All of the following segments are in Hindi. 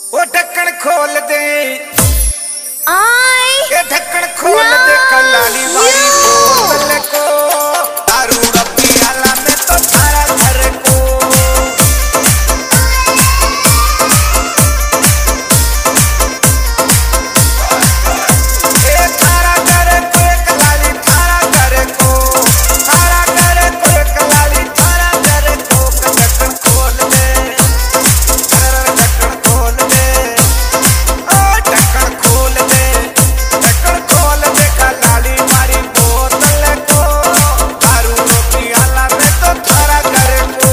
वो ढक्कन खोल दे I ये ढक्कन खोल दे कलाली वाली बोतल को दारू रब्बी आला में तो सारा घर को ये सारा घर को कलाली सारा घर को सारा घर को कलाली सारा घर को ढक्कन खोल दे ढक्कन खोल दे ओ ढक्कन खोल दे ढक्कन खोल दे कलाली मारी बोतल को दारू रोटी आला में तो सारा घर को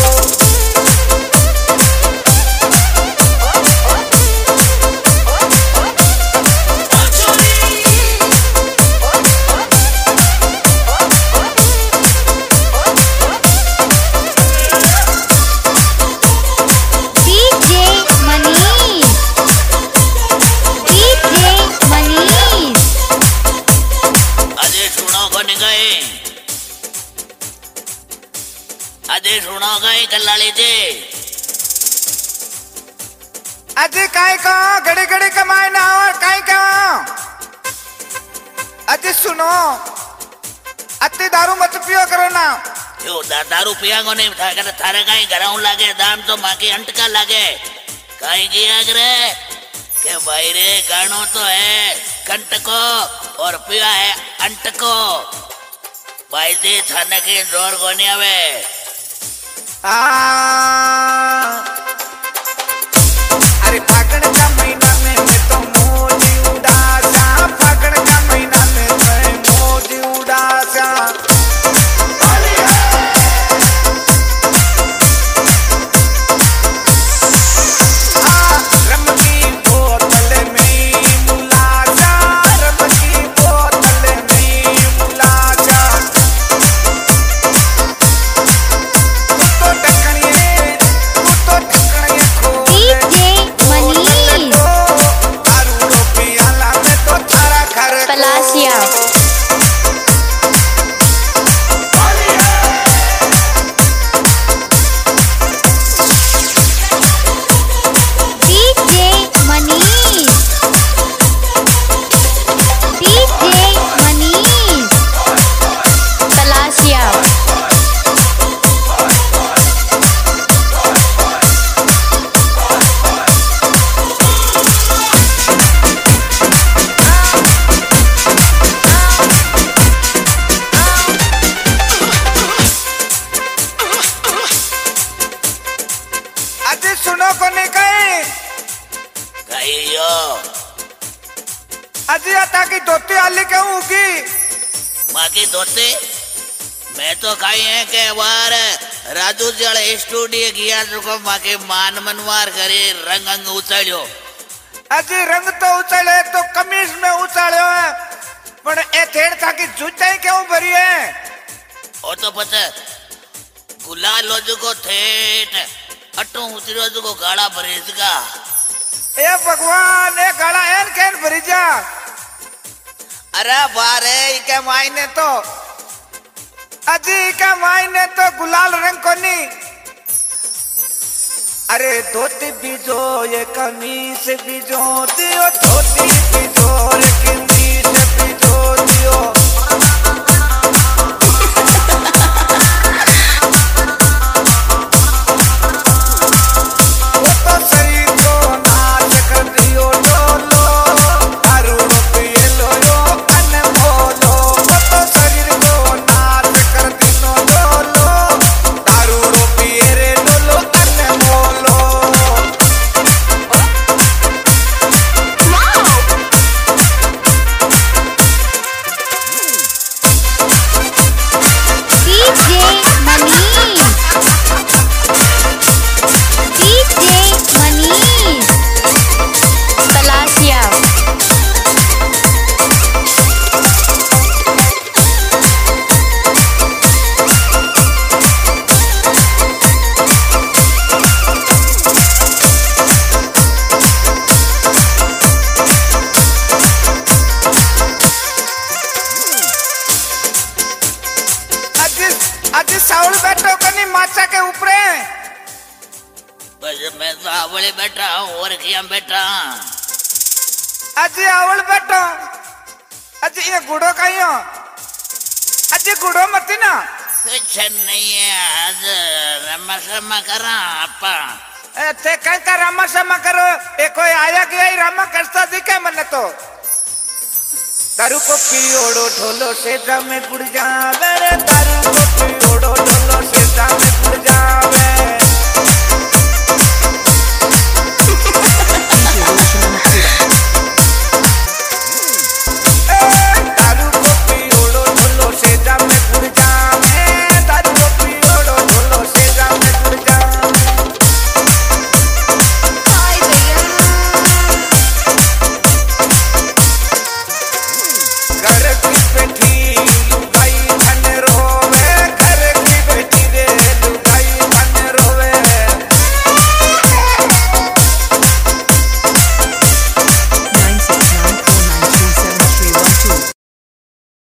DJ Manish अजय सुनो को गए अजय सुनो गए कल्लाली दे अजी काई का घड़ी घड़ी कमाए ना और काई का अजी सुनो अति दारू मत पियो करो ना यो दारू पिया को नहीं था कर थारे कहीं घराऊ लागे दाम तो माँ की अंटका लागे कहीं किया करे के भाई रे गानो तो है कंटको और पिया है अंटको भाई दे थाने के जोर को नहीं आवे अरे फागण का महीना में मैं तो मोजी उड़ासा फागण का महीना में मैं मोजी उड़ासा रम की बोतल में मुलाजा रम की बोतल में मुलाजा तो ढक्कनिए खोल DJ Manish दारू रोटी आला में तो थारा घर Palacia DJ Manish Palacia अजी सुनो को नहीं कहीं कहीं यो अजी आता की धोती आली क्यों होगी माँ की धोती मैं तो कही है के बार राजू जड़ स्टूडियो किया तो माँ के मान मनवार करे रंग अंग उछाड़ो अजी रंग तो उछाले तो कमीज में उछाड़ो है पर ए थेड़ था कि जूते क्यों भरी है वो तो पता गुलाल लोजू को थेट अटो उतरो जो को गाड़ा भरेज का ए भगवान ए गाड़ा एन कैन भरी जा अरे बारे इके मायने तो अजी इके मायने तो गुलाल रंग को नहीं अरे धोती बीजो ये कमीज बीजो दियो धोती बीजो रे कमीज बीजो दियो वो तो शरीर को नाच कर दियो डोलो दारू रोटी लो यो अनमोलो वो तो शरीर को नाच कर दियो डोलो दारू रोटी रे डोलो अनमोलो मैं तो आवड़े बैठा हूँ और क्या बैठा। अजी आवड़ बैठो अजी ये गुड़ो कहीं हो अजी गुड़ो मत ना कुछ नहीं है आज रमा शर्मा करा आपा थे कहीं का रामा शर्मा करो ये कोई आया गया ही रामा करता दिखे मैंने तो दारू को पियोड़ो ढोलो से में गुड़ जा दारू को पियोड़ो ढोलो से में